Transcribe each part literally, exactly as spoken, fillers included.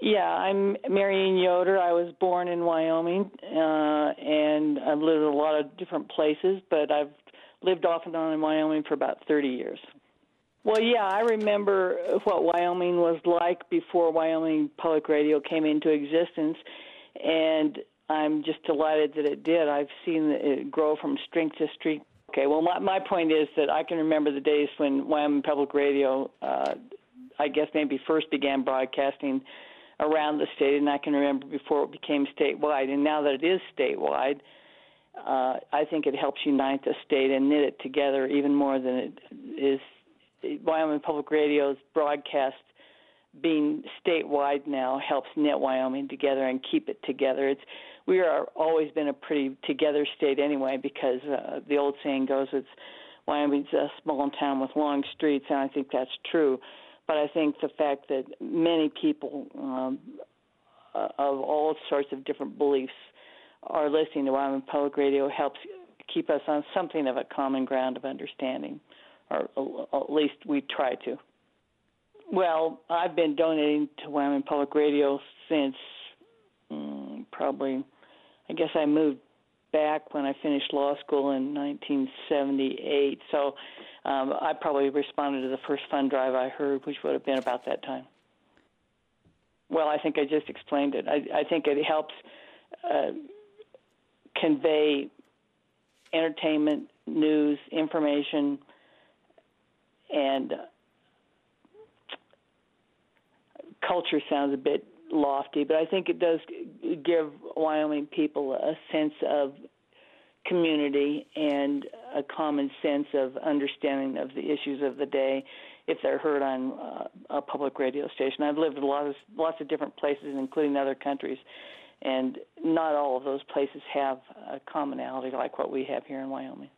Yeah, I'm Marion Yoder. I was born in Wyoming, uh, and I've lived in a lot of different places, but I've lived off and on in Wyoming for about thirty years. Well, yeah, I remember what Wyoming was like before Wyoming Public Radio came into existence, and I'm just delighted that it did. I've seen it grow from strength to strength. Okay, well, my, my point is that I can remember the days when Wyoming Public Radio, uh, I guess maybe first began broadcasting around the state, and I can remember before it became statewide. And now that it is statewide, uh, I think it helps unite the state and knit it together even more than it is. Wyoming Public Radio's broadcast being statewide now helps knit Wyoming together and keep it together. It's we are always been a pretty together state anyway, because uh, the old saying goes, "It's Wyoming's a small town with long streets," and I think that's true. But I think the fact that many people um, uh, of all sorts of different beliefs are listening to Wyoming Public Radio helps keep us on something of a common ground of understanding, or at least we try to. Well, I've been donating to Wyoming Public Radio since um, probably, I guess I moved back when I finished law school in nineteen seventy-eight, so um, I probably responded to the first fund drive I heard, which would have been about that time. Well, I think I just explained it. I, I think it helps uh, convey entertainment, news, information, and uh, culture sounds a bit lofty, but I think it does give Wyoming people a sense of community and a common sense of understanding of the issues of the day if they're heard on uh, a public radio station. I've lived in a lot of, lots of different places, including other countries, and not all of those places have a commonality like what we have here in Wyoming.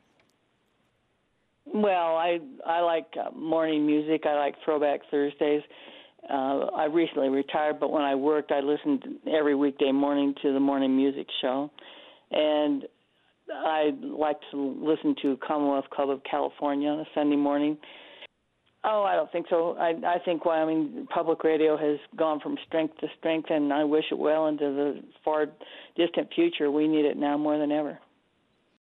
Well, I I like uh, morning music. I like Throwback Thursdays. Uh, I recently retired, but when I worked, I listened every weekday morning to the morning music show. And I like to listen to Commonwealth Club of California on a Sunday morning. Oh, I don't think so. I, I think Wyoming Public Radio has gone from strength to strength, and I wish it well into the far distant future. We need it now more than ever.